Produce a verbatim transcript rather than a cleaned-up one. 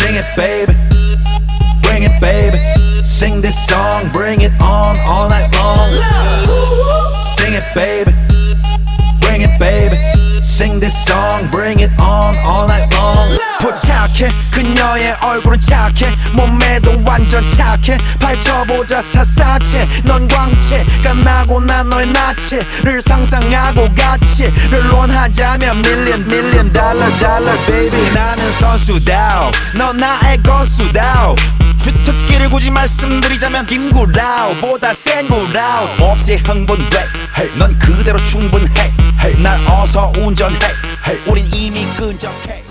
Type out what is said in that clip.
Sing it baby, bring it baby. Sing this song, bring it on all night long. Sing it baby, bring it baby. Sing this song, bring it on all night long. 포착해 그녀의 얼굴은 착해 몸매도 완전 착해 파헤쳐보자 사사체 넌 광채가 나고 난 너의 나체를 상상하고 가치를 원하자면 million million dollar dollar baby 나는 선수다오 너 나의 건수다오 주특기를 굳이 말씀드리자면 김구라우보다 센 구라우 없이 흥분돼 hey, 넌 그대로 충분해 hey, 날 어서 운전해 hey, 우린 이미 끈적해